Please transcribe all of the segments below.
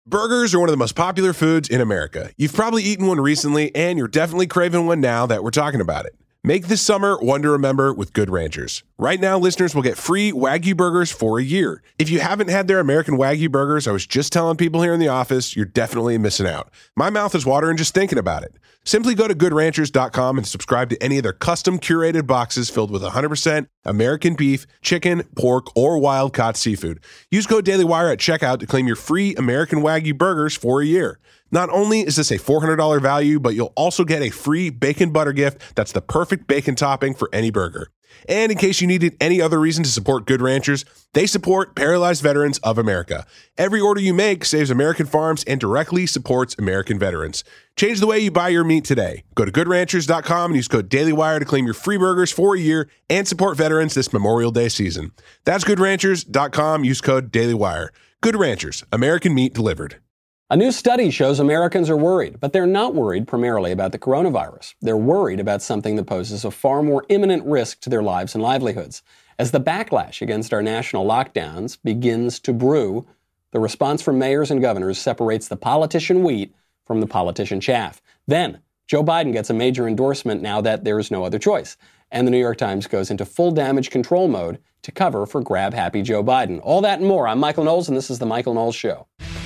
Burgers are one of the most popular foods in America. You've probably eaten one recently, and you're definitely craving one now that we're talking about it. Make this summer one to remember with Good Ranchers. Right now, listeners will get free Wagyu burgers for a year. If you haven't had their American Wagyu burgers, I was just telling people here in the office, you're definitely missing out. My mouth is watering just thinking about it. Simply go to goodranchers.com and subscribe to any of their custom curated boxes filled with 100% American beef, chicken, pork, or wild-caught seafood. Use code DailyWire at checkout to claim your free American Wagyu burgers for a year. Not only is this a $400 value, but you'll also get a free bacon butter gift that's the perfect bacon topping for any burger. And in case you needed any other reason to support Good Ranchers, they support Paralyzed Veterans of America. Every order you make saves American farms and directly supports American veterans. Change the way you buy your meat today. Go to goodranchers.com and use code DailyWire to claim your free burgers for a year and support veterans this Memorial Day season. That's goodranchers.com. Use code DailyWire. Good Ranchers, American meat delivered. A new study shows Americans are worried, but they're not worried primarily about the coronavirus. They're worried about something that poses a far more imminent risk to their lives and livelihoods. As the backlash against our national lockdowns begins to brew, the response from mayors and governors separates the politician wheat from the politician chaff. Then, Joe Biden gets a major endorsement now that there is no other choice. And the New York Times goes into full damage control mode to cover for grab-happy Joe Biden. All that and more. I'm Michael Knowles, and this is The Michael Knowles Show.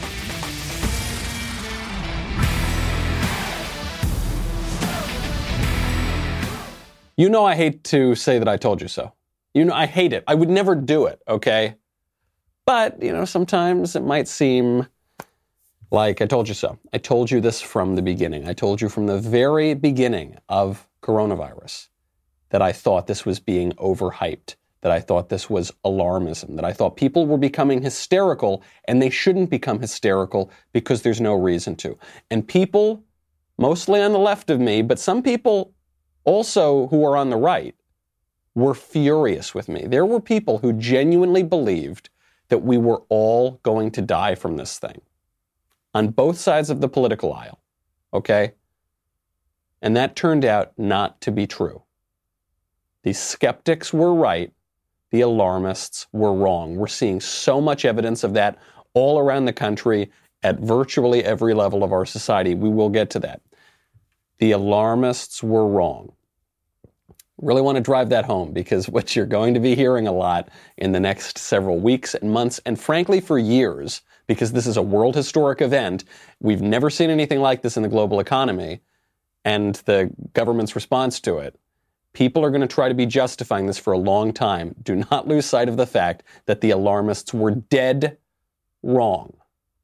You know I hate to say that I told you so. You know I hate it. I would never do it, okay? But, sometimes it might seem like I told you so. I told you this from the beginning. I told you from the very beginning of coronavirus that I thought this was being overhyped, that I thought this was alarmism, that I thought people were becoming hysterical, and they shouldn't become hysterical because there's no reason to. And people, mostly on the left of me, but some people also who are on the right, were furious with me. There were people who genuinely believed that we were all going to die from this thing. On both sides of the political aisle, okay? And that turned out not to be true. The skeptics were right. The alarmists were wrong. We're seeing so much evidence of that all around the country at virtually every level of our society. We will get to that. The alarmists were wrong. Really want to drive that home because what you're going to be hearing a lot in the next several weeks and months, and frankly for years, because this is a world historic event, we've never seen anything like this in the global economy and the government's response to it. People are going to try to be justifying this for a long time. Do not lose sight of the fact that the alarmists were dead wrong.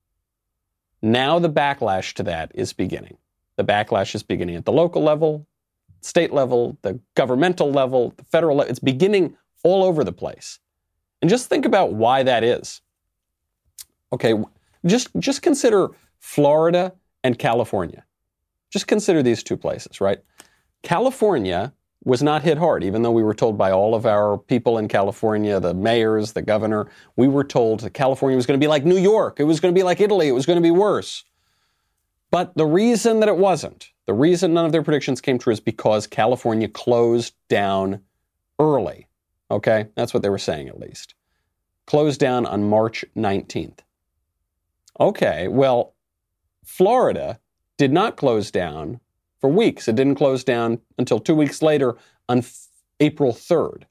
Now the backlash to that is beginning. The backlash is beginning at the local level, state level, the governmental level, the federal level. It's beginning all over the place. And just think about why that is. Okay, just consider Florida and California. Just consider these two places, right? California was not hit hard, even though we were told by all of our people in California, the mayors, the governor, we were told that California was going to be like New York. It was going to be like Italy. It was going to be worse. But the reason that it wasn't, the reason none of their predictions came true is because California closed down early. Okay? That's what they were saying, at least. Closed down on March 19th. Okay, well, Florida did not close down for weeks. It didn't close down until 2 weeks later on April 3rd.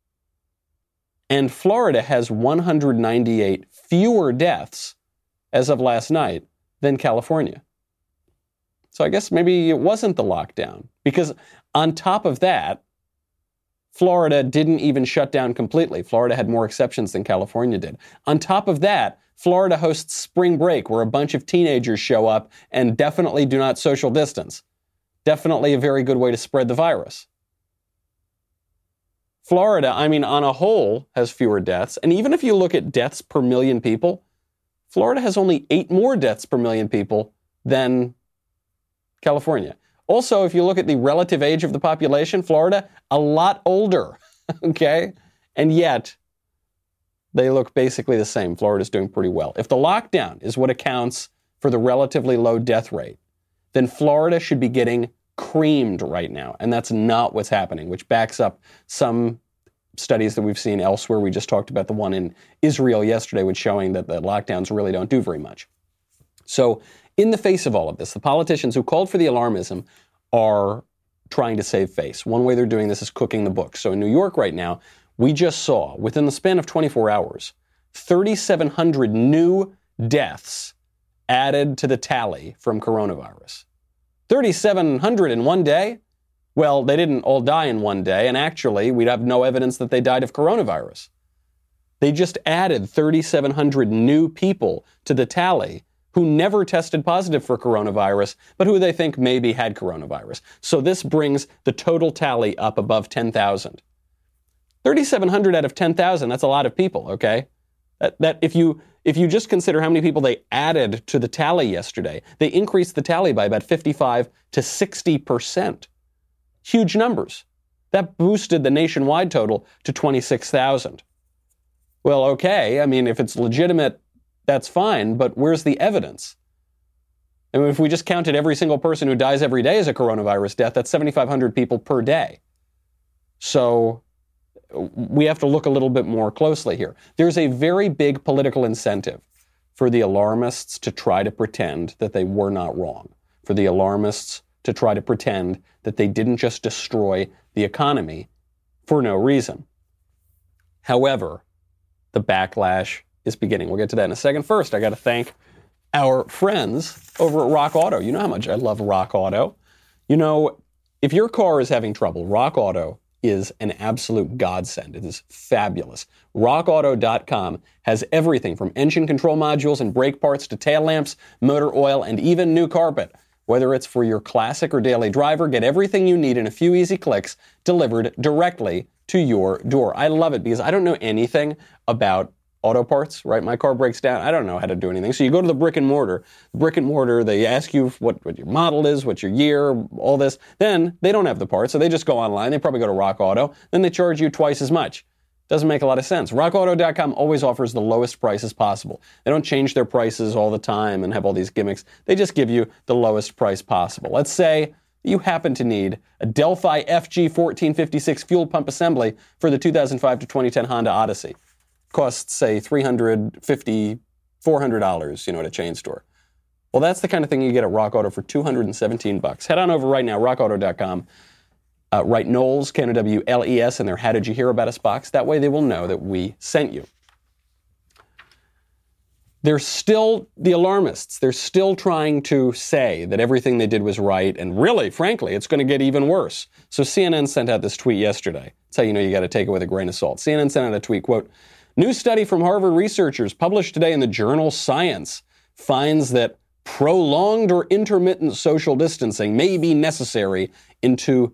And Florida has 198 fewer deaths as of last night than California. So I guess maybe it wasn't the lockdown, because on top of that, Florida didn't even shut down completely. Florida had more exceptions than California did. On top of that, Florida hosts spring break, where a bunch of teenagers show up and definitely do not social distance. Definitely a very good way to spread the virus. Florida, on a whole, has fewer deaths. And even if you look at deaths per million people, Florida has only 8 more deaths per million people than California. Also, if you look at the relative age of the population, Florida, a lot older, okay? And yet, they look basically the same. Florida's doing pretty well. If the lockdown is what accounts for the relatively low death rate, then Florida should be getting creamed right now. And that's not what's happening, which backs up some studies that we've seen elsewhere. We just talked about the one in Israel yesterday, which showing that the lockdowns really don't do very much. So in the face of all of this, the politicians who called for the alarmism are trying to save face. One way they're doing this is cooking the books. So in New York right now, we just saw, within the span of 24 hours, 3,700 new deaths added to the tally from coronavirus. 3,700 in one day? Well, they didn't all die in one day, and actually, we'd have no evidence that they died of coronavirus. They just added 3,700 new people to the tally who never tested positive for coronavirus, but who they think maybe had coronavirus. So this brings the total tally up above 10,000. 3,700 out of 10,000, that's a lot of people, okay? That if you just consider how many people they added to the tally yesterday, they increased the tally by about 55 to 60%. Huge numbers. That boosted the nationwide total to 26,000. Well, okay, I mean, if it's legitimate, that's fine, but where's the evidence? I mean, if we just counted every single person who dies every day as a coronavirus death, that's 7,500 people per day. So we have to look a little bit more closely here. There's a very big political incentive for the alarmists to try to pretend that they were not wrong, for the alarmists to try to pretend that they didn't just destroy the economy for no reason. However, the backlash is beginning. We'll get to that in a second. First, I got to thank our friends over at Rock Auto. You know how much I love Rock Auto. You know, if your car is having trouble, Rock Auto is an absolute godsend. It is fabulous. RockAuto.com has everything from engine control modules and brake parts to tail lamps, motor oil, and even new carpet. Whether it's for your classic or daily driver, get everything you need in a few easy clicks delivered directly to your door. I love it because I don't know anything about auto parts, right? My car breaks down. I don't know how to do anything. So you go to the brick and mortar. They ask you what your model is, what's your year, all this. Then they don't have the parts, so they just go online. They probably go to Rock Auto. Then they charge you twice as much. Doesn't make a lot of sense. RockAuto.com always offers the lowest prices possible. They don't change their prices all the time and have all these gimmicks. They just give you the lowest price possible. Let's say you happen to need a Delphi FG 1456 fuel pump assembly for the 2005 to 2010 Honda Odyssey. Costs, say, $350, $400, at a chain store. Well, that's the kind of thing you get at Rock Auto for $217. Head on over right now, rockauto.com. Write Knowles, Knowles, in their How Did You Hear About Us box. That way they will know that we sent you. They're still the alarmists. They're still trying to say that everything they did was right, and really, frankly, it's going to get even worse. So CNN sent out this tweet yesterday. That's how you know you got to take it with a grain of salt. CNN sent out a tweet, quote, "New study from Harvard researchers published today in the journal Science finds that prolonged or intermittent social distancing may be necessary into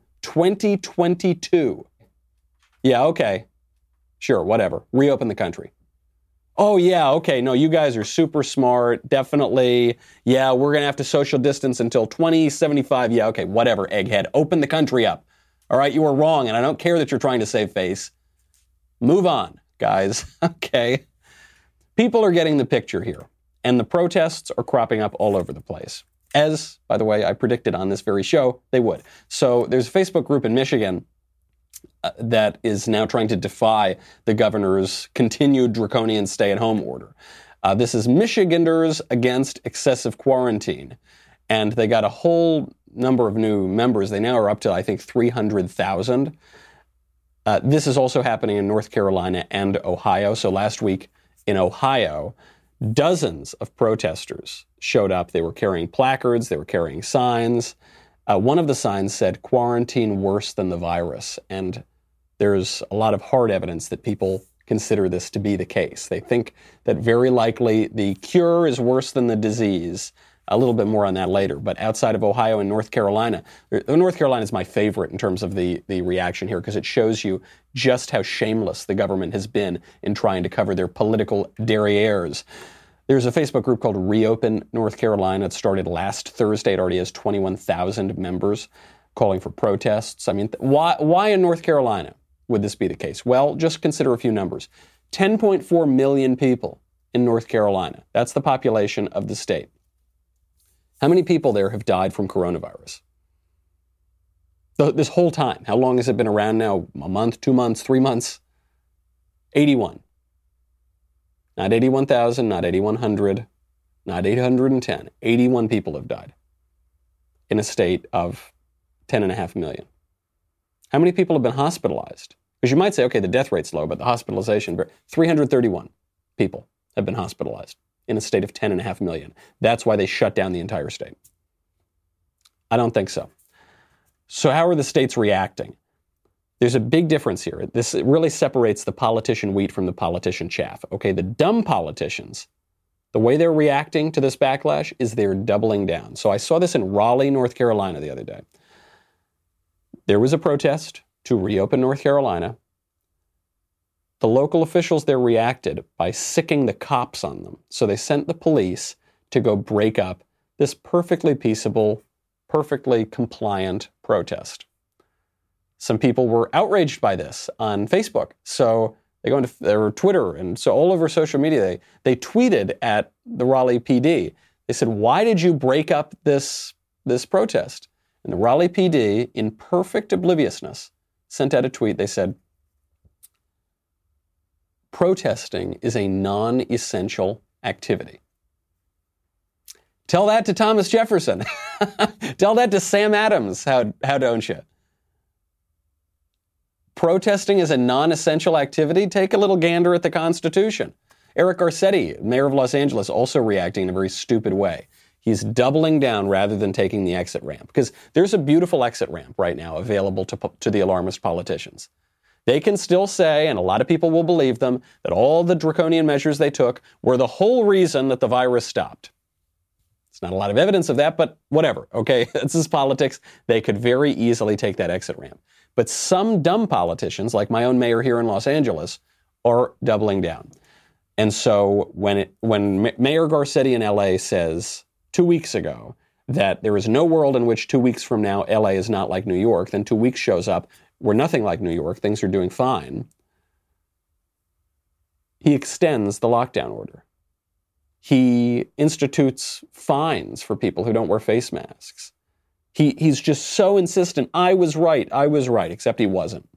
2022. Yeah, okay. Sure, whatever. Reopen the country. Oh, yeah, okay. No, you guys are super smart. Definitely. Yeah, we're going to have to social distance until 2075. Yeah, okay, whatever, egghead. Open the country up. All right, you were wrong, and I don't care that you're trying to save face. Move on, guys. Okay. People are getting the picture here, and the protests are cropping up all over the place. As, by the way, I predicted on this very show, they would. So there's a Facebook group in Michigan that is now trying to defy the governor's continued draconian stay-at-home order. This is Michiganders Against Excessive Quarantine. And they got a whole number of new members. They now are up to, I think, 300,000. This is also happening in North Carolina and Ohio. So last week in Ohio, dozens of protesters showed up. They were carrying placards. They were carrying signs. One of the signs said, "Quarantine worse than the virus." And there's a lot of hard evidence that people consider this to be the case. They think that very likely the cure is worse than the disease. A little bit more on that later. But outside of Ohio and North Carolina, North Carolina is my favorite in terms of the reaction here because it shows you just how shameless the government has been in trying to cover their political derrieres. There's a Facebook group called Reopen North Carolina. It started last Thursday. It already has 21,000 members calling for protests. I mean, why in North Carolina would this be the case? Well, just consider a few numbers. 10.4 million people in North Carolina. That's the population of the state. How many people there have died from coronavirus? This whole time. How long has it been around now? A month, 2 months, 3 months? 81. Not 81,000, not 8,100, not 810. 81 people have died in a state of 10.5 million. How many people have been hospitalized? Because you might say, okay, the death rate's low, but the hospitalization, 331 people have been hospitalized in a state of 10.5 million. That's why they shut down the entire state. I don't think so. So how are the states reacting? There's a big difference here. This really separates the politician wheat from the politician chaff. Okay, the dumb politicians, the way they're reacting to this backlash is they're doubling down. So I saw this in Raleigh, North Carolina the other day. There was a protest to reopen North Carolina. The local officials there reacted by sicking the cops on them. So they sent the police to go break up this perfectly peaceable, perfectly compliant protest. Some people were outraged by this on Facebook. So they go into their Twitter, and so all over social media, they tweeted at the Raleigh PD. They said, why did you break up this protest? And the Raleigh PD, in perfect obliviousness, sent out a tweet. They said, protesting is a non-essential activity. Tell that to Thomas Jefferson. Tell that to Sam Adams, how don't you? Protesting is a non-essential activity? Take a little gander at the Constitution. Eric Garcetti, mayor of Los Angeles, also reacting in a very stupid way. He's doubling down rather than taking the exit ramp, because there's a beautiful exit ramp right now available to the alarmist politicians. They can still say, and a lot of people will believe them, that all the draconian measures they took were the whole reason that the virus stopped. It's not a lot of evidence of that, but whatever, okay? This is politics. They could very easily take that exit ramp. But some dumb politicians, like my own mayor here in Los Angeles, are doubling down. And so when Mayor Garcetti in LA says 2 weeks ago that there is no world in which 2 weeks from now LA is not like New York, then 2 weeks shows up, we're nothing like New York, things are doing fine. He extends the lockdown order. He institutes fines for people who don't wear face masks. He's just so insistent, I was right, except he wasn't.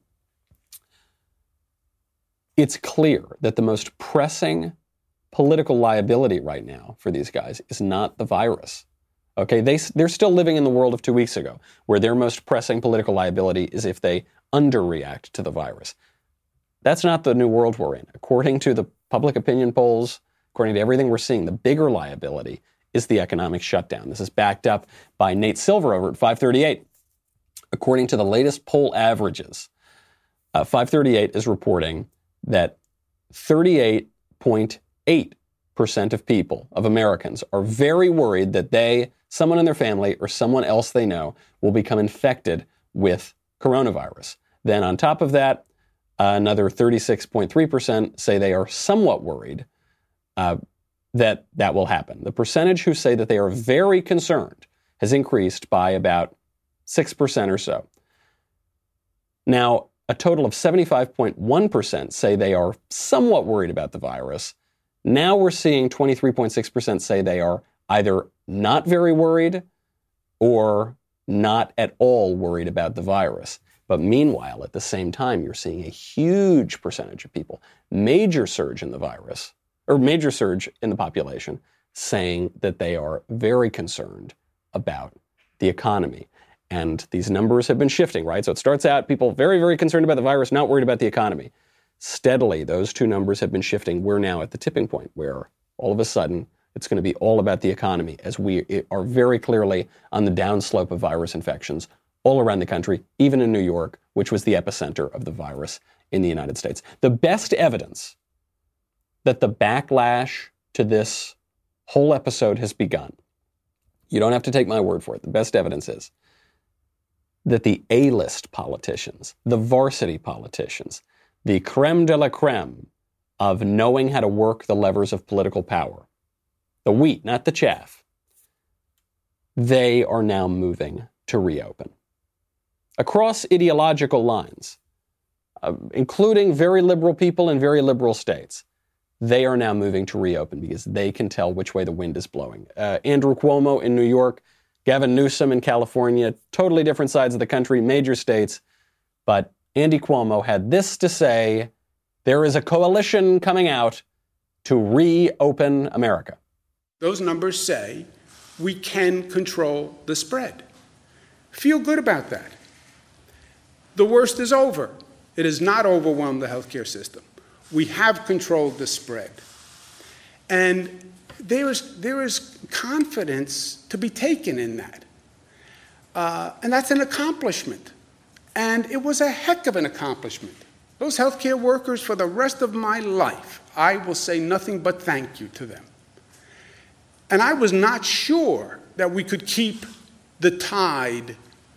It's clear that the most pressing political liability right now for these guys is not the virus. Okay, they're still living in the world of 2 weeks ago, where their most pressing political liability is if they underreact to the virus. That's not the new world we're in. According to the public opinion polls, according to everything we're seeing, the bigger liability is the economic shutdown. This is backed up by Nate Silver over at 538. According to the latest poll averages, 538 is reporting that 38.8% of people, of Americans, are very worried that someone in their family, or someone else they know will become infected with coronavirus. Then on top of that, another 36.3% say they are somewhat worried that will happen. The percentage who say that they are very concerned has increased by about 6% or so. Now, a total of 75.1% say they are somewhat worried about the virus. Now we're seeing 23.6% say they are either not very worried or not at all worried about the virus. But meanwhile, at the same time, you're seeing a huge percentage of people, major surge in the virus, or major surge in the population, saying that they are very concerned about the economy. And these numbers have been shifting, right? So it starts out, people very, very concerned about the virus, not worried about the economy. Steadily, those two numbers have been shifting. We're now at the tipping point where all of a sudden it's going to be all about the economy, as we are very clearly on the downslope of virus infections all around the country, even in New York, which was the epicenter of the virus in the United States. The best evidence that the backlash to this whole episode has begun, you don't have to take my word for it, the best evidence is that the A-list politicians, the varsity politicians, the creme de la creme of knowing how to work the levers of political power, the wheat, not the chaff, they are now moving to reopen. Across ideological lines, including very liberal people in very liberal states, they are now moving to reopen because they can tell which way the wind is blowing. Andrew Cuomo in New York, Gavin Newsom in California, totally different sides of the country, major states. But Andy Cuomo had this to say: there is a coalition coming out to reopen America. Those numbers say we can control the spread. Feel good about that. The worst is over. It has not overwhelmed the healthcare system. We have controlled the spread. And there is confidence to be taken in that. And that's an accomplishment. And it was a heck of an accomplishment. Those healthcare workers, for the rest of my life, I will say nothing but thank you to them. And I was not sure that we could keep the tide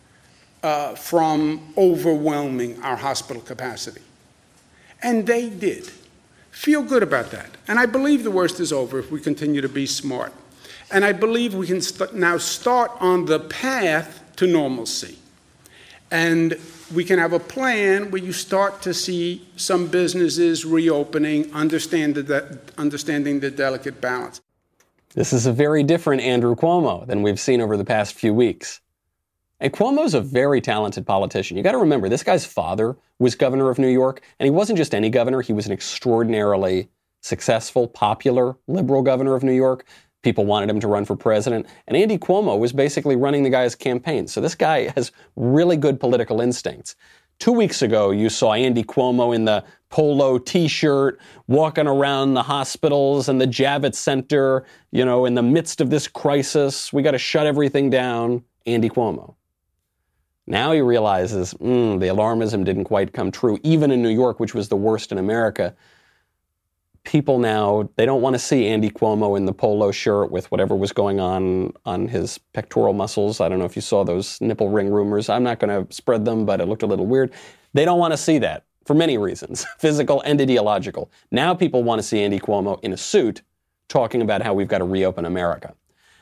from overwhelming our hospital capacity. And they did. Feel good about that. And I believe the worst is over if we continue to be smart. And I believe we can now start on the path to normalcy. And we can have a plan where you start to see some businesses reopening, understanding the delicate balance. This is a very different Andrew Cuomo than we've seen over the past few weeks. And Cuomo's a very talented politician. You got to remember, this guy's father was governor of New York, and he wasn't just any governor. He was an extraordinarily successful, popular, liberal governor of New York. People wanted him to run for president. And Andy Cuomo was basically running the guy's campaign. So this guy has really good political instincts. 2 weeks ago, you saw Andy Cuomo in the polo T-shirt, walking around the hospitals and the Javits Center, in the midst of this crisis. We got to shut everything down. Andy Cuomo. Now he realizes the alarmism didn't quite come true, even in New York, which was the worst in America. People now, they don't want to see Andy Cuomo in the polo shirt with whatever was going on his pectoral muscles. I don't know if you saw those nipple ring rumors. I'm not going to spread them, but it looked a little weird. They don't want to see that for many reasons, physical and ideological. Now people want to see Andy Cuomo in a suit talking about how we've got to reopen America.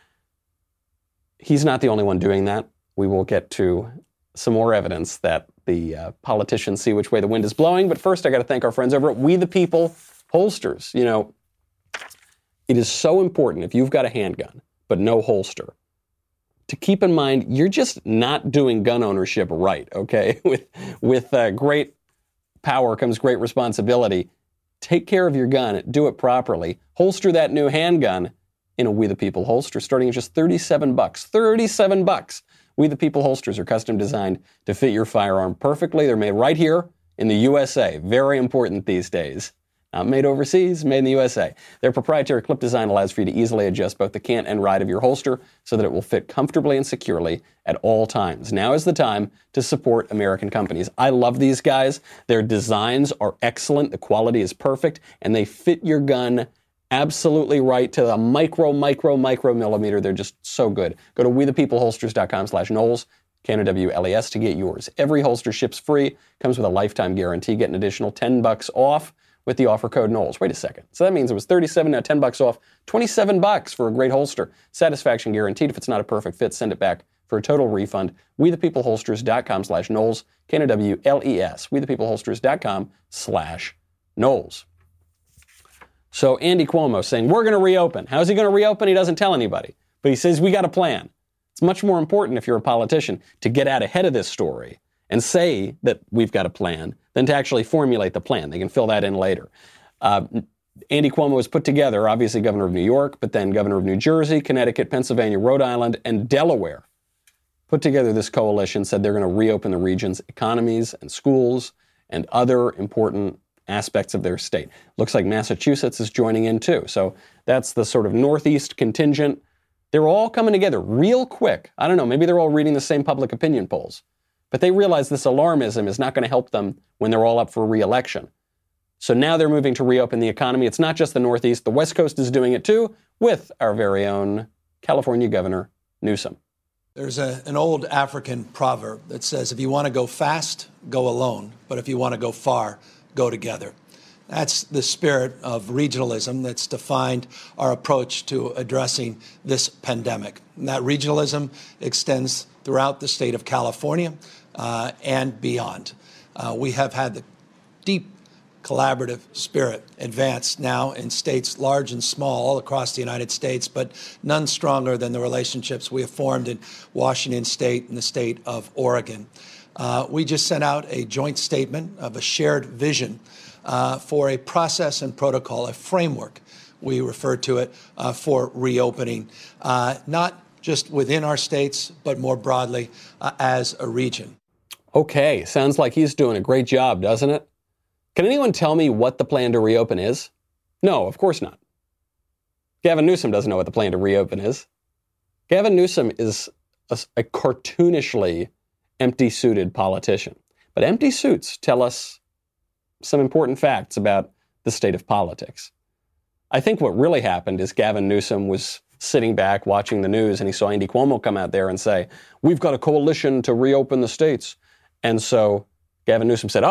He's not the only one doing that. We will get to some more evidence that the politicians see which way the wind is blowing. But first, I got to thank our friends over at We the People Holsters. It is so important if you've got a handgun, but no holster, to keep in mind you're just not doing gun ownership right, okay? With great power comes great responsibility. Take care of your gun. Do it properly. Holster that new handgun in a We the People holster, starting at just $37. $37. We the People holsters are custom designed to fit your firearm perfectly. They're made right here in the USA. Very important these days. Not made overseas, made in the USA. Their proprietary clip design allows for you to easily adjust both the cant and ride of your holster so that it will fit comfortably and securely at all times. Now is the time to support American companies. I love these guys. Their designs are excellent. The quality is perfect, and they fit your gun absolutely right to the micro millimeter. They're just so good. Go to wethepeopleholsters.com/Knowles, K-N-O-W-L-E-S, to get yours. Every holster ships free, comes with a lifetime guarantee. Get an additional $10 off with the offer code Knowles. Wait a second. So that means it was $37, now $10 off, $27 for a great holster. Satisfaction guaranteed. If it's not a perfect fit, send it back for a total refund. wethepeopleholsters.com/Knowles, K-N-O-W-L-E-S, wethepeopleholsters.com/Knowles. So Andy Cuomo saying, we're going to reopen. How's he going to reopen? He doesn't tell anybody. But he says, we got a plan. It's much more important if you're a politician to get out ahead of this story and say that we've got a plan than to actually formulate the plan. They can fill that in later. Andy Cuomo was put together, obviously governor of New York, but then governor of New Jersey, Connecticut, Pennsylvania, Rhode Island, and Delaware. Put together this coalition, said they're going to reopen the region's economies and schools and other important aspects of their state. Looks like Massachusetts is joining in too. So that's the sort of Northeast contingent. They're all coming together real quick. I don't know, maybe they're all reading the same public opinion polls. But they realize this alarmism is not going to help them when they're all up for re-election. So now they're moving to reopen the economy. It's not just the Northeast. The West Coast is doing it too, with our very own California Governor Newsom. There's an old African proverb that says, if you want to go fast, go alone. But if you want to go far, go together. That's the spirit of regionalism that's defined our approach to addressing this pandemic. And that regionalism extends throughout the state of California and beyond. We have had the deep collaborative spirit advance now in states large and small all across the United States, but none stronger than the relationships we have formed in Washington State and the state of Oregon. We just sent out a joint statement of a shared vision for a process and protocol, a framework we refer to it, for reopening, not just within our states, but more broadly as a region. Okay, sounds like he's doing a great job, doesn't it? Can anyone tell me what the plan to reopen is? No, of course not. Gavin Newsom doesn't know what the plan to reopen is. Gavin Newsom is a cartoonishly empty-suited politician. But empty suits tell us some important facts about the state of politics. I think what really happened is Gavin Newsom was sitting back watching the news and he saw Andy Cuomo come out there and say, we've got a coalition to reopen the states. And so Gavin Newsom said,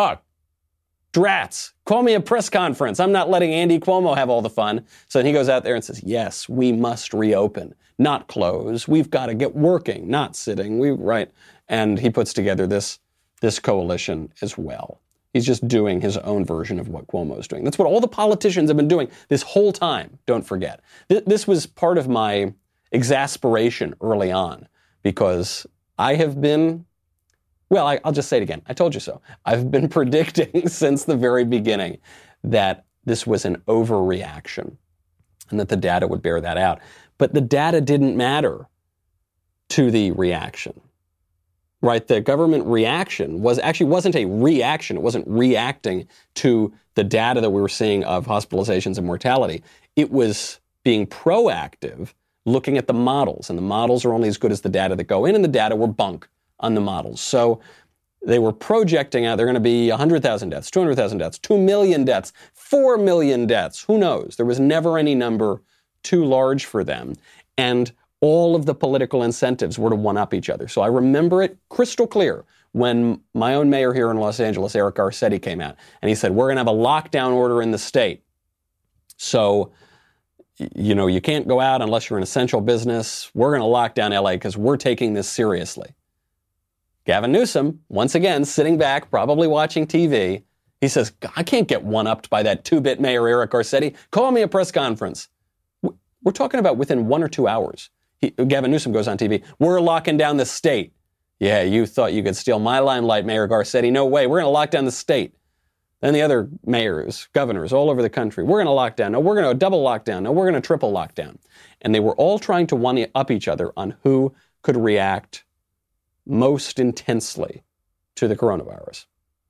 drats, call me a press conference. I'm not letting Andy Cuomo have all the fun. So then he goes out there and says, yes, we must reopen, not close. We've got to get working, not sitting. Right. And he puts together this coalition as well. He's just doing his own version of what Cuomo's doing. That's what all the politicians have been doing this whole time, don't forget. This was part of my exasperation early on because I have been, I'll just say it again. I told you so. I've been predicting since the very beginning that this was an overreaction and that the data would bear that out. But the data didn't matter to the reaction. Right, the government reaction wasn't a reaction. It wasn't reacting to the data that we were seeing of hospitalizations and mortality. It was being proactive, looking at the models, and the models are only as good as the data that go in, and the data were bunk on the models. So they were projecting out there are going to be 100,000 deaths, 200,000 deaths, 2 million deaths, 4 million deaths. Who knows? There was never any number too large for them. And all of the political incentives were to one-up each other. So I remember it crystal clear when my own mayor here in Los Angeles, Eric Garcetti, came out and he said, we're going to have a lockdown order in the state. So, you can't go out unless you're an essential business. We're going to lock down LA because we're taking this seriously. Gavin Newsom, once again, sitting back, probably watching TV, he says, I can't get one-upped by that two-bit mayor Eric Garcetti. Call me a press conference. We're talking about within 1 or 2 hours. Gavin Newsom goes on TV. We're locking down the state. Yeah, you thought you could steal my limelight, Mayor Garcetti. No way. We're going to lock down the state. Then the other mayors, governors all over the country. We're going to lock down. No, we're going to double lockdown. No, we're going to triple lockdown. And they were all trying to one-up each other on who could react most intensely to the coronavirus.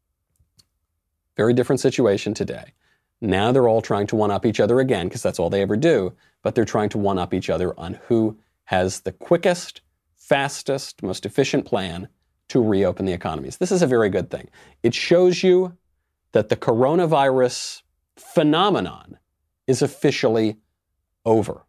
Very different situation today. Now they're all trying to one-up each other again because that's all they ever do. But they're trying to one-up each other on who has the quickest, fastest, most efficient plan to reopen the economies. This is a very good thing. It shows you that the coronavirus phenomenon is officially over.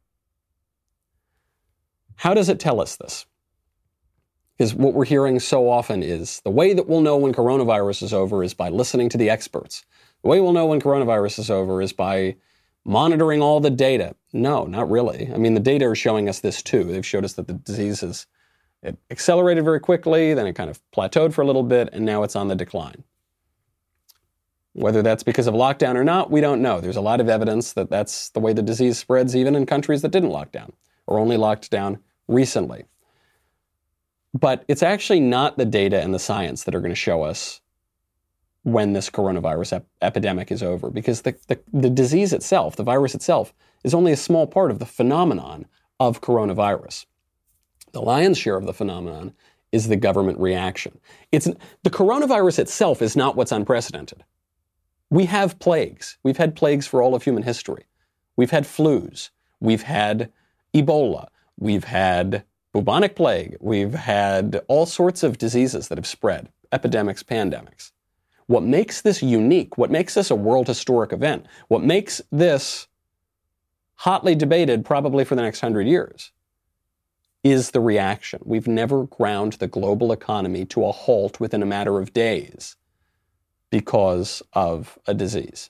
How does it tell us this? Because what we're hearing so often is the way that we'll know when coronavirus is over is by listening to the experts. The way we'll know when coronavirus is over is by monitoring all the data. No, not really. I mean, the data are showing us this too. They've showed us that the disease it accelerated very quickly, then it kind of plateaued for a little bit, and now it's on the decline. Whether that's because of lockdown or not, we don't know. There's a lot of evidence that that's the way the disease spreads even in countries that didn't lock down or only locked down recently. But it's actually not the data and the science that are going to show us when this coronavirus epidemic is over, because the disease itself, the virus itself, is only a small part of the phenomenon of coronavirus. The lion's share of the phenomenon is the government reaction. The coronavirus itself is not what's unprecedented. We have plagues. We've had plagues for all of human history. We've had flus. We've had Ebola. We've had bubonic plague. We've had all sorts of diseases that have spread, epidemics, pandemics. What makes this unique, what makes this a world historic event, what makes this hotly debated probably for the next 100 years is the reaction. We've never ground the global economy to a halt within a matter of days because of a disease.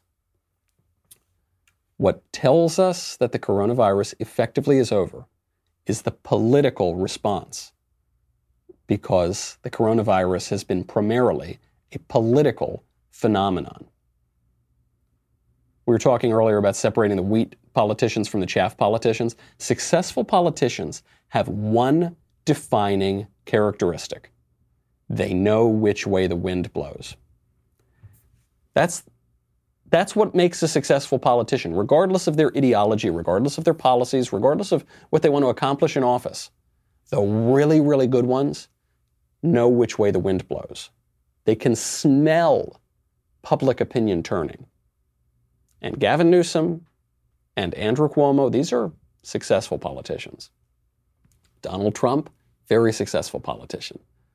What tells us that the coronavirus effectively is over is the political response, because the coronavirus has been primarily a political phenomenon. We were talking earlier about separating the wheat politicians from the chaff politicians. Successful politicians have one defining characteristic. They know which way the wind blows. That's That's what makes a successful politician, regardless of their ideology, regardless of their policies, regardless of what they want to accomplish in office. The really, really good ones know which way the wind blows. They can smell public opinion turning. And Gavin Newsom and Andrew Cuomo, these are successful politicians. Donald Trump, very successful politician.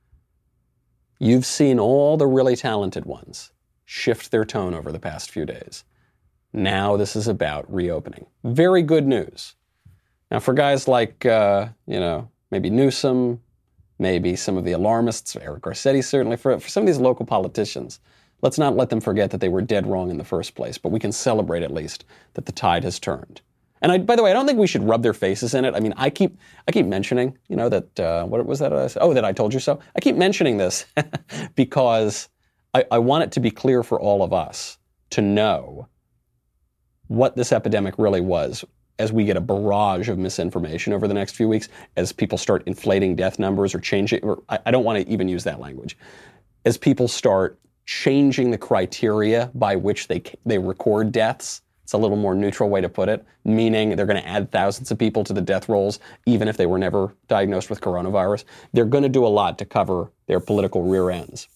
You've seen all the really talented ones shift their tone over the past few days. Now this is about reopening. Very good news. Now for guys like, maybe Newsom, maybe some of the alarmists, Eric Garcetti certainly, for some of these local politicians, let's not let them forget that they were dead wrong in the first place, but we can celebrate at least that the tide has turned. And by the way, I don't think we should rub their faces in it. I mean, I keep mentioning, that, what was that? That I told you so. I keep mentioning this because I want it to be clear for all of us to know what this epidemic really was as we get a barrage of misinformation over the next few weeks, as people start inflating death numbers or changing, or I don't want to even use that language, as people start changing the criteria by which they record deaths. It's a little more neutral way to put it, meaning they're going to add thousands of people to the death rolls, even if they were never diagnosed with coronavirus. They're going to do a lot to cover their political rear ends.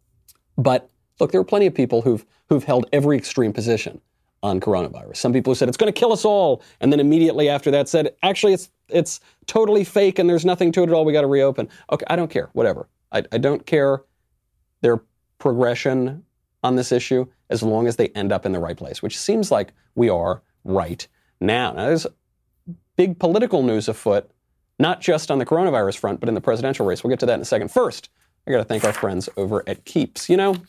But look, there are plenty of people who've held every extreme position on coronavirus. Some people who said it's going to kill us all, and then immediately after that said, actually, it's totally fake and there's nothing to it at all. We got to reopen. Okay, I don't care. Whatever. I don't care their progression on this issue as long as they end up in the right place, which seems like we are right now. Now, there's big political news afoot, not just on the coronavirus front, but in the presidential race. We'll get to that in a second. First, I got to thank our friends over at Keeps.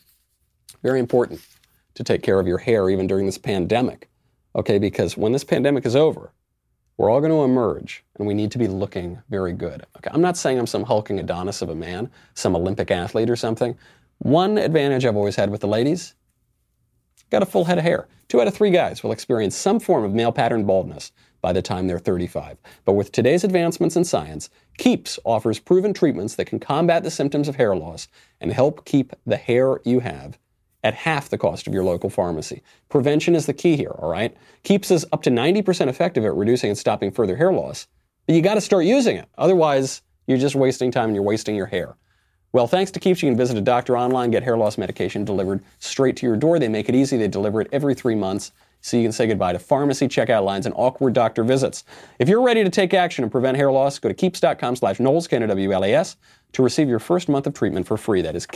Very important to take care of your hair even during this pandemic, okay? Because when this pandemic is over, we're all going to emerge, and we need to be looking very good. Okay, I'm not saying I'm some hulking Adonis of a man, some Olympic athlete or something. One advantage I've always had with the ladies, got a full head of hair. 2 out of 3 guys will experience some form of male pattern baldness by the time they're 35. But with today's advancements in science, Keeps offers proven treatments that can combat the symptoms of hair loss and help keep the hair you have at half the cost of your local pharmacy. Prevention is the key here, all right? Keeps is up to 90% effective at reducing and stopping further hair loss, but you got to start using it. Otherwise, you're just wasting time and you're wasting your hair. Well, thanks to Keeps, you can visit a doctor online, get hair loss medication delivered straight to your door. They make it easy. They deliver it every 3 months, so you can say goodbye to pharmacy checkout lines and awkward doctor visits. If you're ready to take action and prevent hair loss, go to keeps.com/Knowles, KNWLAS, to receive your first month of treatment for free. That is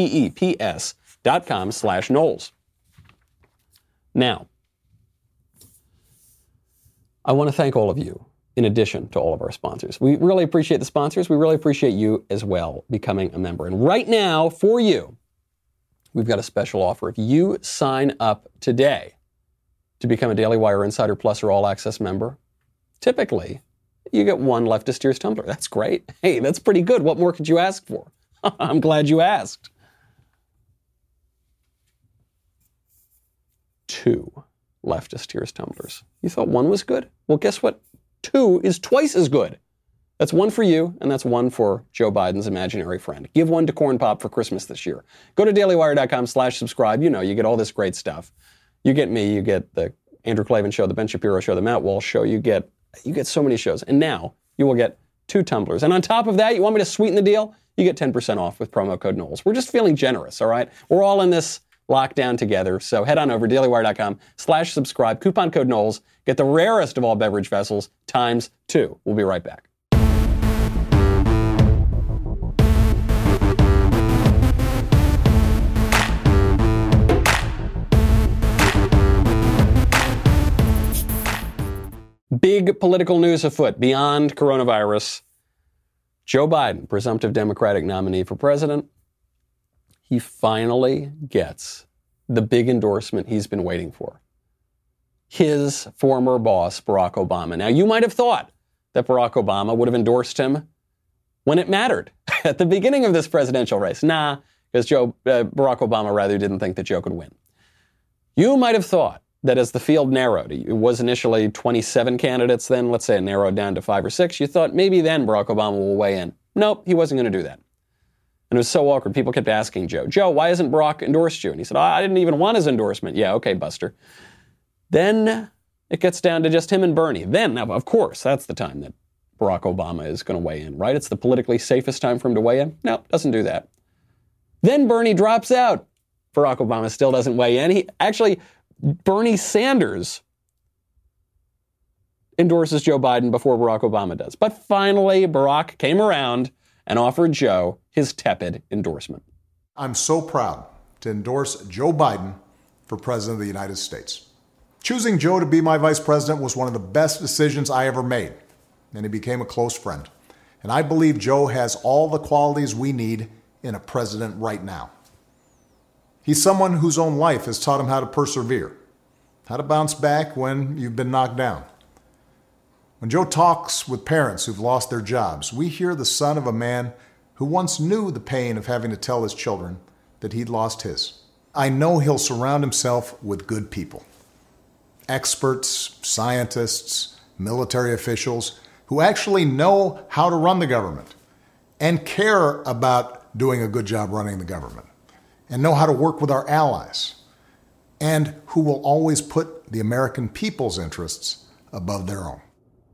KEEPS.com/Knowles. Now, I want to thank all of you, in addition to all of our sponsors. We really appreciate the sponsors. We really appreciate you as well becoming a member. And right now, for you, we've got a special offer. If you sign up today to become a Daily Wire Insider Plus or All Access member, typically you get 1 Leftist Tears tumbler. That's great. Hey, that's pretty good. What more could you ask for? I'm glad you asked. 2 Leftist Tears tumblers. You thought 1 was good? Well, guess what? 2 is twice as good. That's 1 for you, and that's 1 for Joe Biden's imaginary friend. Give 1 to Corn Pop for Christmas this year. Go to dailywire.com/subscribe. You get all this great stuff. You get me, you get the Andrew Klavan Show, the Ben Shapiro Show, the Matt Walsh Show. You get so many shows. And now you will get 2 tumblers. And on top of that, you want me to sweeten the deal? You get 10% off with promo code Knowles. We're just feeling generous, all right? We're all in this lockdown together. So head on over to dailywire.com/subscribe. Coupon code Knowles. Get the rarest of all beverage vessels times 2. We'll be right back. Big political news afoot beyond coronavirus. Joe Biden, presumptive Democratic nominee for president, he finally gets the big endorsement he's been waiting for. His former boss, Barack Obama. Now, you might have thought that Barack Obama would have endorsed him when it mattered at the beginning of this presidential race. Nah, because Barack Obama rather didn't think that Joe could win. You might have thought that as the field narrowed, it was initially 27 candidates, then let's say it narrowed down to 5 or 6, you thought maybe then Barack Obama will weigh in. Nope, he wasn't going to do that. And it was so awkward. People kept asking Joe, why hasn't Barack endorsed you? And he said, I didn't even want his endorsement. Yeah, okay, Buster. Then it gets down to just him and Bernie. Then, now, of course, that's the time that Barack Obama is going to weigh in, right? It's the politically safest time for him to weigh in. No, doesn't do that. Then Bernie drops out. Barack Obama still doesn't weigh in. Bernie Sanders endorses Joe Biden before Barack Obama does. But finally, Barack came around and offered Joe his tepid endorsement. I'm so proud to endorse Joe Biden for President of the United States. Choosing Joe to be my vice president was one of the best decisions I ever made, and he became a close friend. And I believe Joe has all the qualities we need in a president right now. He's someone whose own life has taught him how to persevere, how to bounce back when you've been knocked down. When Joe talks with parents who've lost their jobs, we hear the son of a man who once knew the pain of having to tell his children that he'd lost his. I know he'll surround himself with good people, experts, scientists, military officials who actually know how to run the government and care about doing a good job running the government and know how to work with our allies and who will always put the American people's interests above their own.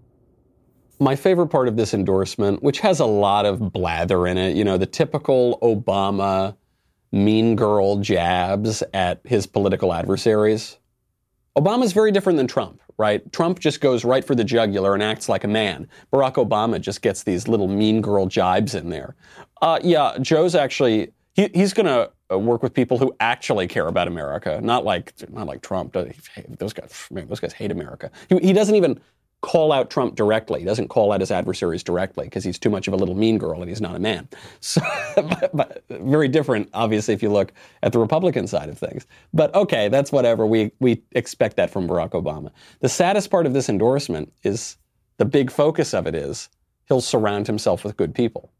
My favorite part of this endorsement, which has a lot of blather in it, the typical Obama mean girl jabs at his political adversaries. Obama's very different than Trump, right? Trump just goes right for the jugular and acts like a man. Barack Obama just gets these little mean girl jibes in there. Joe's actually, he's going to work with people who actually care about America, not like Trump. Those guys hate America. He doesn't even call out Trump directly. He doesn't call out his adversaries directly because he's too much of a little mean girl and he's not a man. So, but very different, obviously, if you look at the Republican side of things. But okay, that's whatever. We expect that from Barack Obama. The saddest part of this endorsement is, the big focus of it is, he'll surround himself with good people.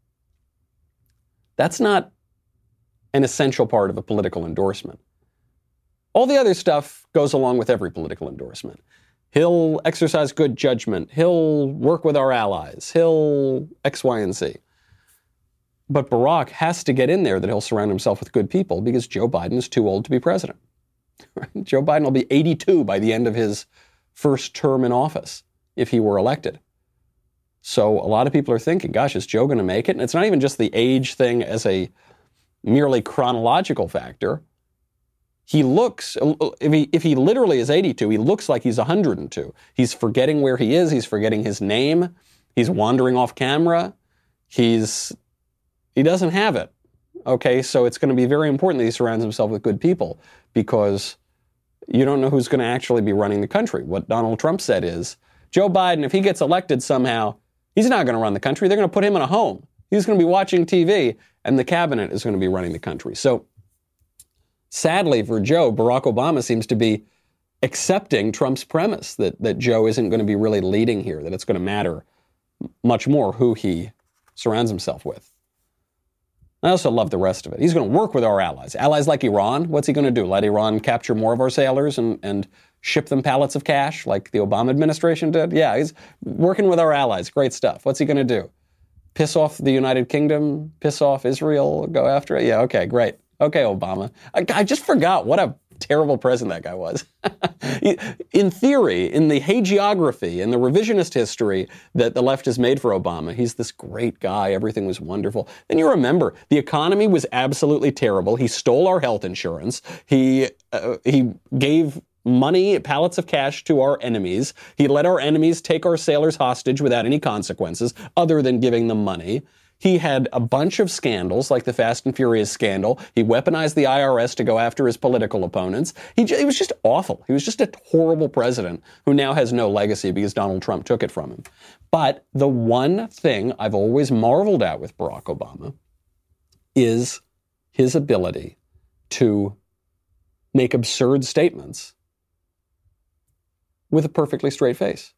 That's not an essential part of a political endorsement. All the other stuff goes along with every political endorsement. He'll exercise good judgment. He'll work with our allies. He'll X, Y, and Z. But Barack has to get in there that he'll surround himself with good people because Joe Biden is too old to be president. Joe Biden will be 82 by the end of his first term in office if he were elected. So a lot of people are thinking, gosh, is Joe going to make it? And it's not even just the age thing as a merely chronological factor. He looks, if he literally is 82, he looks like he's 102. He's forgetting where he is. He's forgetting his name. He's wandering off camera. He doesn't have it. Okay, so it's going to be very important that he surrounds himself with good people because you don't know who's going to actually be running the country. What Donald Trump said is, Joe Biden, if he gets elected somehow, he's not going to run the country. They're going to put him in a home. He's going to be watching TV, and the cabinet is going to be running the country. So sadly for Joe, Barack Obama seems to be accepting Trump's premise that Joe isn't going to be really leading here, that it's going to matter much more who he surrounds himself with. I also love the rest of it. He's going to work with our allies. Allies like Iran, what's he going to do? Let Iran capture more of our sailors and ship them pallets of cash like the Obama administration did? Yeah, he's working with our allies. Great stuff. What's he going to do? Piss off the United Kingdom? Piss off Israel? Go after it? Yeah, okay, great. Okay, Obama. I just forgot what a terrible president that guy was. In theory, in the hagiography, in the revisionist history that the left has made for Obama, he's this great guy. Everything was wonderful. Then you remember, the economy was absolutely terrible. He stole our health insurance. He gave money, pallets of cash to our enemies. He let our enemies take our sailors hostage without any consequences other than giving them money. He had a bunch of scandals, like the Fast and Furious scandal. He weaponized the IRS to go after his political opponents. He was just awful. He was just a horrible president who now has no legacy because Donald Trump took it from him. But the one thing I've always marveled at with Barack Obama is his ability to make absurd statements with a perfectly straight face.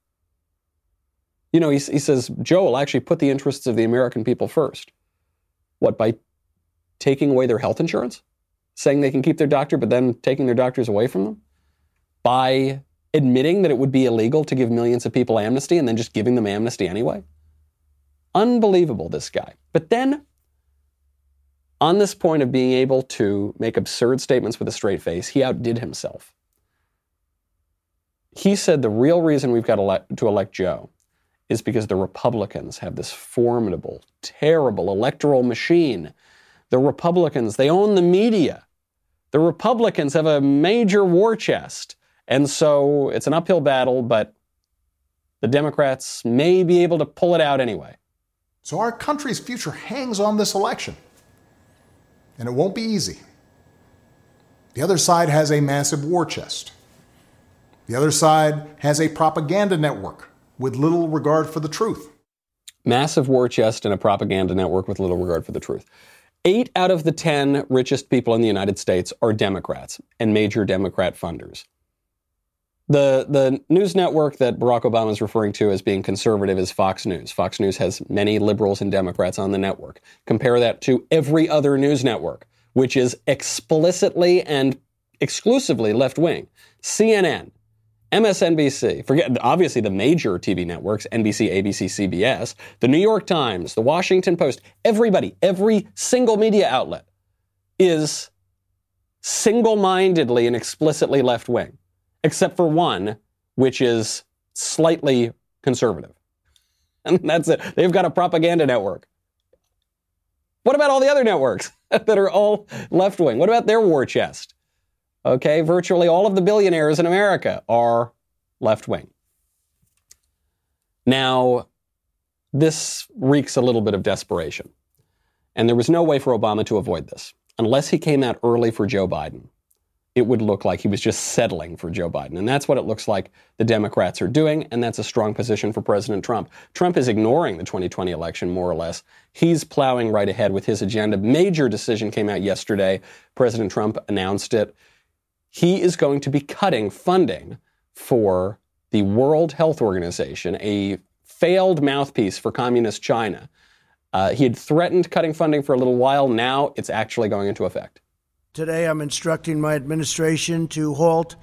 You know, he says, Joe will actually put the interests of the American people first. What, by taking away their health insurance? Saying they can keep their doctor, but then taking their doctors away from them? By admitting that it would be illegal to give millions of people amnesty and then just giving them amnesty anyway? Unbelievable, this guy. But then, On this point of being able to make absurd statements with a straight face, he outdid himself. He said the real reason we've got to elect Joe is because the Republicans have this formidable, terrible electoral machine. The Republicans, they own the media. The Republicans have a major war chest. And so it's an uphill battle, but the Democrats may be able to pull it out anyway. So our country's future hangs on this election. And it won't be easy. The other side has a massive war chest. The other side has a propaganda network with little regard for the truth. Massive war chest and a propaganda network with little regard for the truth. 8 out of the 10 richest people in the United States are Democrats and major Democrat funders. The news network that Barack Obama is referring to as being conservative is Fox News. Fox News has many liberals and Democrats on the network. Compare that to every other news network, which is explicitly and exclusively left-wing. CNN, MSNBC, forget, obviously the major TV networks, NBC, ABC, CBS, the New York Times, the Washington Post, everybody, every single media outlet is single-mindedly and explicitly left-wing, except for one, which is slightly conservative. And that's it. They've got a propaganda network. What about all the other networks that are all left-wing? What about their war chest? Okay, virtually all of the billionaires in America are left-wing. Now, this reeks a little bit of desperation. And there was no way for Obama to avoid this. Unless he came out early for Joe Biden, it would look like he was just settling for Joe Biden. And that's what it looks like the Democrats are doing, and that's a strong position for President Trump. Trump is ignoring the 2020 election, more or less. He's plowing right ahead with his agenda. Major decision came out yesterday. President Trump announced it. He is going to be cutting funding for the World Health Organization, a failed mouthpiece for communist China. He had threatened cutting funding for a little while. Now it's actually going into effect. Today, I'm instructing my administration to halt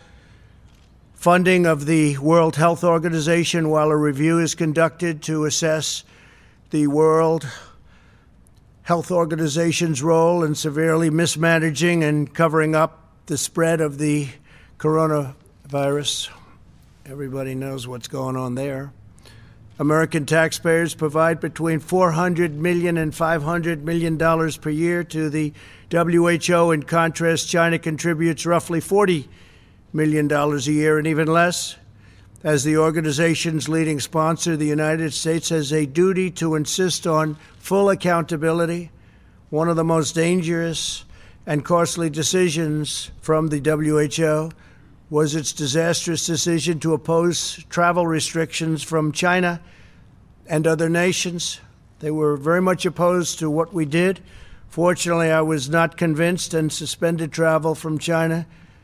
funding of the World Health Organization while a review is conducted to assess the World Health Organization's role in severely mismanaging and covering up the spread of the coronavirus. Everybody knows what's going on there. American taxpayers provide between $400 million and $500 million per year to the WHO. In contrast, China contributes roughly $40 million a year, and even less. As the organization's leading sponsor, the United States has a duty to insist on full accountability. One of the most dangerous and costly decisions from the WHO was its disastrous decision to oppose travel restrictions from China and other nations. They were very much opposed to what we did. Fortunately, I was not convinced and suspended travel from China,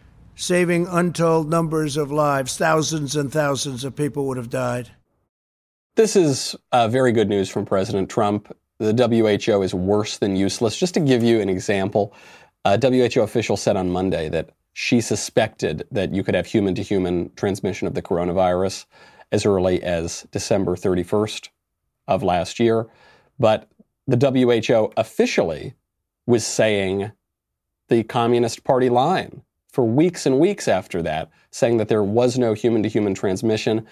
saving untold numbers of lives. Thousands and thousands of people would have died. This is very good news from President Trump. The WHO is worse than useless. Just to give you an example, a WHO official said on Monday that she suspected that you could have human-to-human transmission of the coronavirus as early as December 31st of last year. But the WHO officially was saying the Communist Party line for weeks and weeks after that, saying that there was no human-to-human transmission.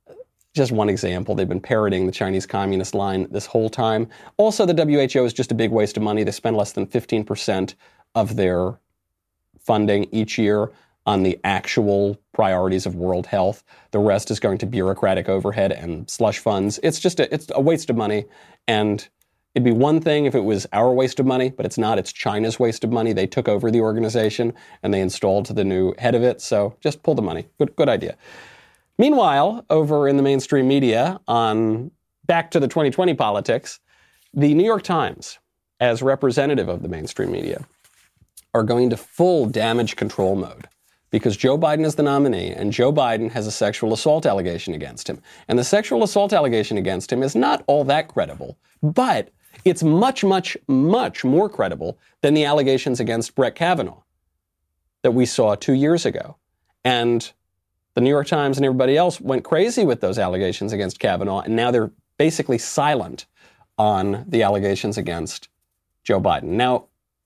Just one example, they've been parroting the Chinese Communist line this whole time. Also, the WHO is just a big waste of money. They spend less than 15% of their funding each year on the actual priorities of world health. The rest is going to bureaucratic overhead and slush funds. It's a waste of money. And it'd be one thing if it was our waste of money, but it's not. It's China's waste of money. They took over the organization and they installed the new head of it. So just pull the money. Good idea. Meanwhile, over in the mainstream media, on back to the 2020 politics, the New York Times, as representative of the mainstream media, are going to full damage control mode because Joe Biden is the nominee and Joe Biden has a sexual assault allegation against him. And the sexual assault allegation against him is not all that credible, but it's much, much, much more credible than the allegations against Brett Kavanaugh that we saw 2 years ago. And the New York Times and everybody else went crazy with those allegations against Kavanaugh, and now they're basically silent on the allegations against Joe Biden. Now,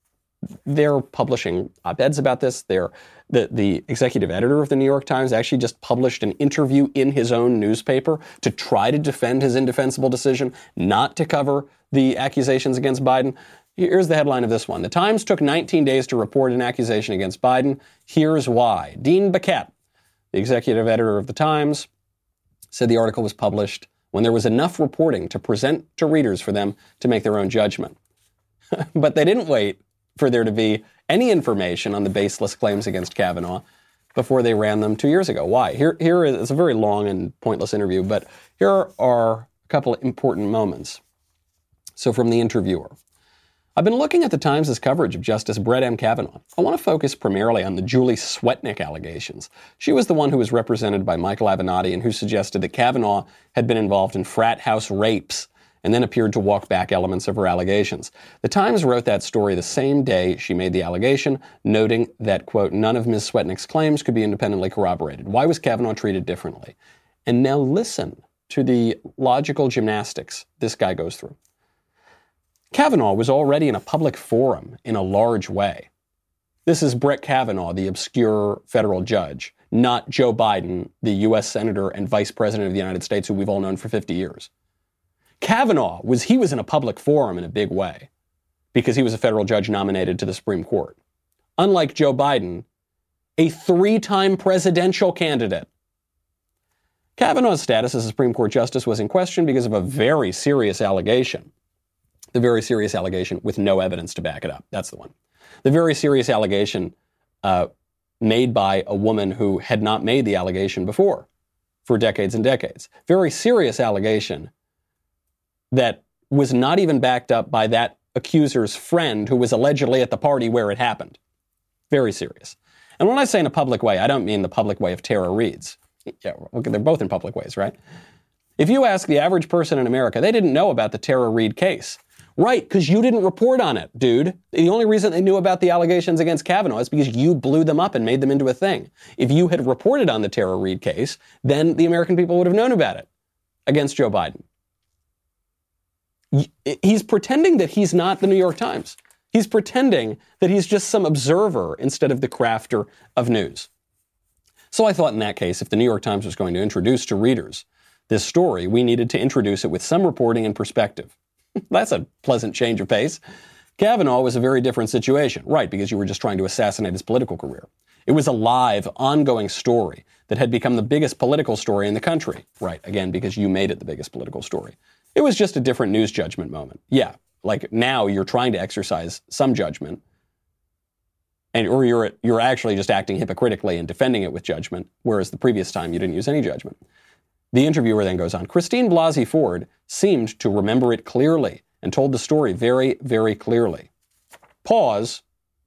They're publishing op-eds about this. The executive editor of the New York Times actually just published an interview in his own newspaper to try to defend his indefensible decision not to cover the accusations against Biden. Here's the headline of this one. The Times took 19 days to report an accusation against Biden. Here's why. Dean Baquet, the executive editor of the Times, said the article was published when there was enough reporting to present to readers for them to make their own judgment. But they didn't wait for there to be any information on the baseless claims against Kavanaugh before they ran them 2 years ago. Why? Here is a very long and pointless interview, but here are a couple of important moments. So from the interviewer. I've been looking at the Times' coverage of Justice Brett M. Kavanaugh. I want to focus primarily on the Julie Swetnick allegations. She was the one who was represented by Michael Avenatti and who suggested that Kavanaugh had been involved in frat house rapes and then appeared to walk back elements of her allegations. The Times wrote that story the same day she made the allegation, noting that, quote, none of Ms. Swetnick's claims could be independently corroborated. Why was Kavanaugh treated differently? And now listen to the logical gymnastics this guy goes through. Kavanaugh was already in a public forum in a large way. This is Brett Kavanaugh, the obscure federal judge, not Joe Biden, the U.S. Senator and Vice President of the United States, who we've all known for 50 years. Kavanaugh was in a public forum in a big way because he was a federal judge nominated to the Supreme Court. Unlike Joe Biden, a 3-time presidential candidate. Kavanaugh's status as a Supreme Court justice was in question because of a very serious allegation. The very serious allegation with no evidence to back it up. That's the one. The very serious allegation made by a woman who had not made the allegation before for decades and decades. Very serious allegation that was not even backed up by that accuser's friend who was allegedly at the party where it happened. Very serious. And when I say in a public way, I don't mean the public way of Tara Reade's. Yeah, they're both in public ways, right? If you ask the average person in America, they didn't know about the Tara Reade case. Right, because you didn't report on it, dude. The only reason they knew about the allegations against Kavanaugh is because you blew them up and made them into a thing. If you had reported on the Tara Reade case, then the American people would have known about it against Joe Biden. He's pretending that he's not the New York Times. He's pretending that he's just some observer instead of the crafter of news. So I thought in that case, if the New York Times was going to introduce to readers this story, we needed to introduce it with some reporting and perspective. That's a pleasant change of pace. Kavanaugh was a very different situation, right, because you were just trying to assassinate his political career. It was a live, ongoing story that had become the biggest political story in the country, right, again, because you made it the biggest political story. It was just a different news judgment moment. Yeah, like now you're trying to exercise some judgment, or you're actually just acting hypocritically and defending it with judgment, whereas the previous time you didn't use any judgment. The interviewer then goes on, Christine Blasey Ford seemed to remember it clearly and told the story very, very clearly. Pause.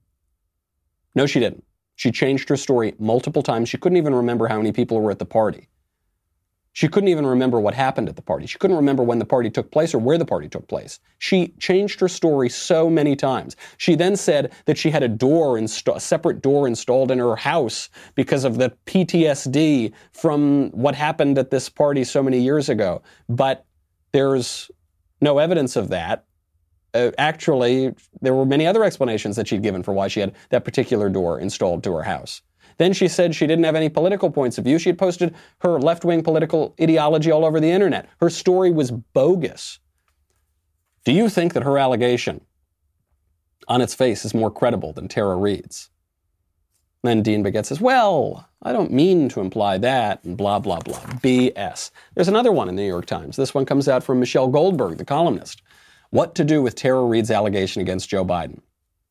No, she didn't. She changed her story multiple times. She couldn't even remember how many people were at the party. She couldn't even remember what happened at the party. She couldn't remember when the party took place or where the party took place. She changed her story so many times. She then said that she had a separate door installed in her house because of the PTSD from what happened at this party so many years ago. But there's no evidence of that. Actually, there were many other explanations that she'd given for why she had that particular door installed to her house. Then she said she didn't have any political points of view. She had posted her left-wing political ideology all over the internet. Her story was bogus. Do you think that her allegation on its face is more credible than Tara Reade's? Then Dean Baquet says, well, I don't mean to imply that, and blah, blah, blah. BS. There's another one in the New York Times. This one comes out from Michelle Goldberg, the columnist. What to do with Tara Reade's allegation against Joe Biden.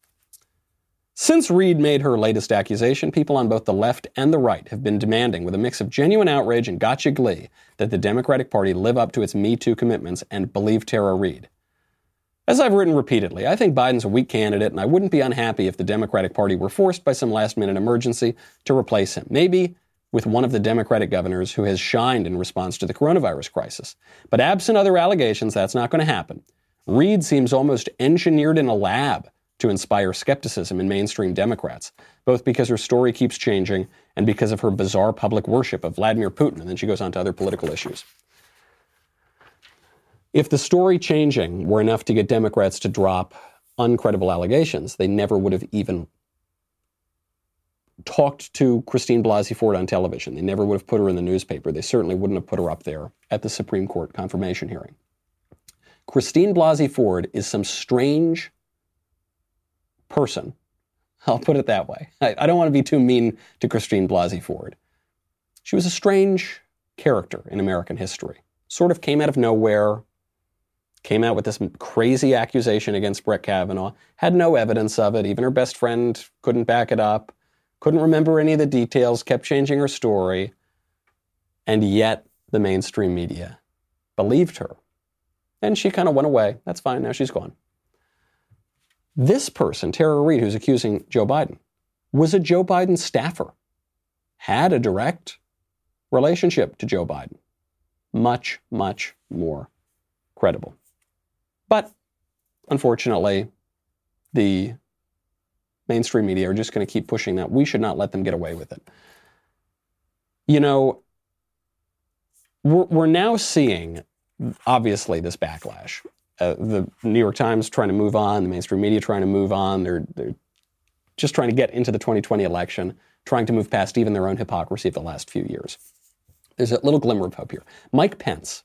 Since Reade made her latest accusation, people on both the left and the right have been demanding, with a mix of genuine outrage and gotcha glee, that the Democratic Party live up to its Me Too commitments and believe Tara Reade. As I've written repeatedly, I think Biden's a weak candidate, and I wouldn't be unhappy if the Democratic Party were forced by some last-minute emergency to replace him, maybe with one of the Democratic governors who has shined in response to the coronavirus crisis. But absent other allegations, that's not going to happen. Reade seems almost engineered in a lab to inspire skepticism in mainstream Democrats, both because her story keeps changing and because of her bizarre public worship of Vladimir Putin. And then she goes on to other political issues. If the story changing were enough to get Democrats to drop uncredible allegations, they never would have even talked to Christine Blasey Ford on television. They never would have put her in the newspaper. They certainly wouldn't have put her up there at the Supreme Court confirmation hearing. Christine Blasey Ford is some strange person. I'll put it that way. I don't want to be too mean to Christine Blasey Ford. She was a strange character in American history. Sort of came out of nowhere, came out with this crazy accusation against Brett Kavanaugh, had no evidence of it. Even her best friend couldn't back it up, couldn't remember any of the details, kept changing her story. And yet the mainstream media believed her. And she kind of went away. That's fine. Now she's gone. This person, Tara Reade, who's accusing Joe Biden, was a Joe Biden staffer, had a direct relationship to Joe Biden. Much, much more credible. But unfortunately, the mainstream media are just going to keep pushing that. We should not let them get away with it. You know, we're now seeing, obviously, this backlash. The New York Times trying to move on, the mainstream media trying to move on. They're just trying to get into the 2020 election, trying to move past even their own hypocrisy of the last few years. There's a little glimmer of hope here. Mike Pence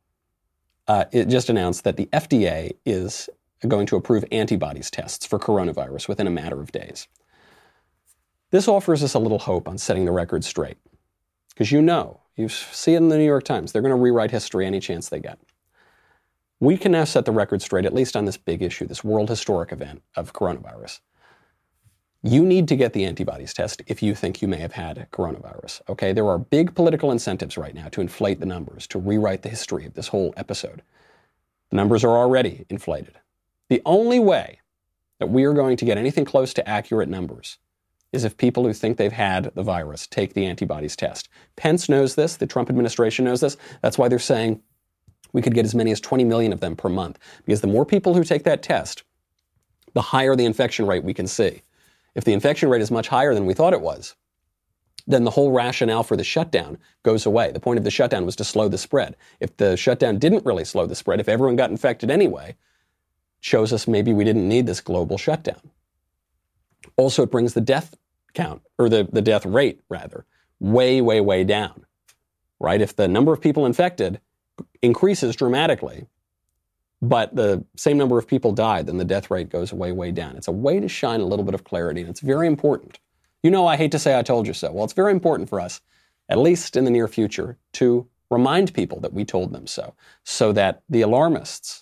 it just announced that the FDA is going to approve antibodies tests for coronavirus within a matter of days. This offers us a little hope on setting the record straight. Because you see it in the New York Times, they're going to rewrite history any chance they get. We can now set the record straight, at least on this big issue, this world historic event of coronavirus. You need to get the antibodies test if you think you may have had coronavirus, okay? There are big political incentives right now to inflate the numbers, to rewrite the history of this whole episode. The numbers are already inflated. The only way that we are going to get anything close to accurate numbers is if people who think they've had the virus take the antibodies test. Pence knows this. The Trump administration knows this. That's why they're saying we could get as many as 20 million of them per month. Because the more people who take that test, the higher the infection rate we can see. If the infection rate is much higher than we thought it was, then the whole rationale for the shutdown goes away. The point of the shutdown was to slow the spread. If the shutdown didn't really slow the spread, if everyone got infected anyway, it shows us maybe we didn't need this global shutdown. Also, it brings the death count, or the death rate, rather, way, way, way down, right? If the number of people infected increases dramatically, but the same number of people died, then the death rate goes way, way down. It's a way to shine a little bit of clarity, and it's very important. You know, I hate to say I told you so. Well, it's very important for us, at least in the near future, to remind people that we told them so that the alarmists,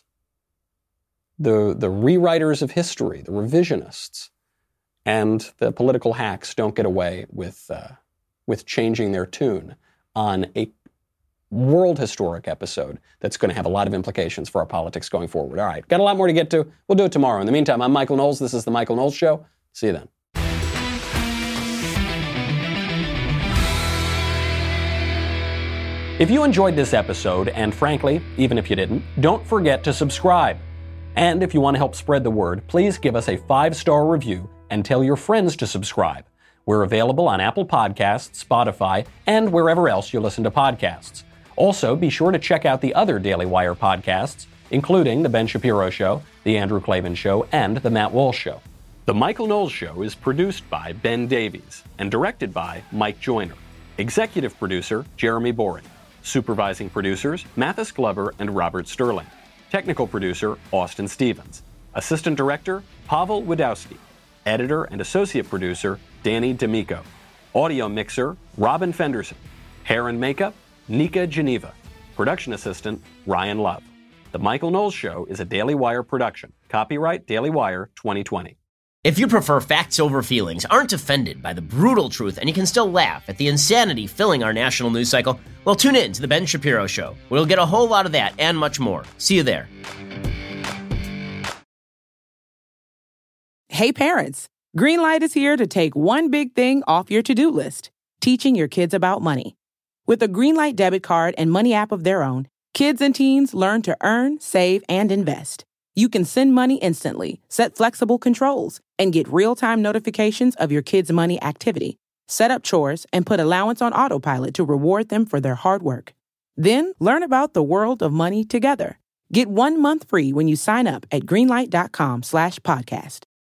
the rewriters of history, the revisionists, and the political hacks don't get away with changing their tune on a world historic episode that's going to have a lot of implications for our politics going forward. All right, got a lot more to get to. We'll do it tomorrow. In the meantime, I'm Michael Knowles. This is The Michael Knowles Show. See you then. If you enjoyed this episode, and frankly, even if you didn't, don't forget to subscribe. And if you want to help spread the word, please give us a 5-star review and tell your friends to subscribe. We're available on Apple Podcasts, Spotify, and wherever else you listen to podcasts. Also, be sure to check out the other Daily Wire podcasts, including The Ben Shapiro Show, The Andrew Klavan Show, and The Matt Walsh Show. The Michael Knowles Show is produced by Ben Davies and directed by Mike Joyner. Executive producer, Jeremy Boring. Supervising producers, Mathis Glover and Robert Sterling. Technical producer, Austin Stevens. Assistant director, Pavel Wadowski. Editor and associate producer, Danny D'Amico. Audio mixer, Robin Fenderson. Hair and makeup, Nika Geneva. Production assistant, Ryan Love. The Michael Knowles Show is a Daily Wire production. Copyright Daily Wire 2020. If you prefer facts over feelings, aren't offended by the brutal truth, and you can still laugh at the insanity filling our national news cycle, well, tune in to The Ben Shapiro Show. We'll get a whole lot of that and much more. See you there. Hey parents, Greenlight is here to take one big thing off your to-do list, teaching your kids about money. With a Greenlight debit card and money app of their own, kids and teens learn to earn, save, and invest. You can send money instantly, set flexible controls, and get real-time notifications of your kids' money activity. Set up chores and put allowance on autopilot to reward them for their hard work. Then learn about the world of money together. Get 1 month free when you sign up at greenlight.com/podcast.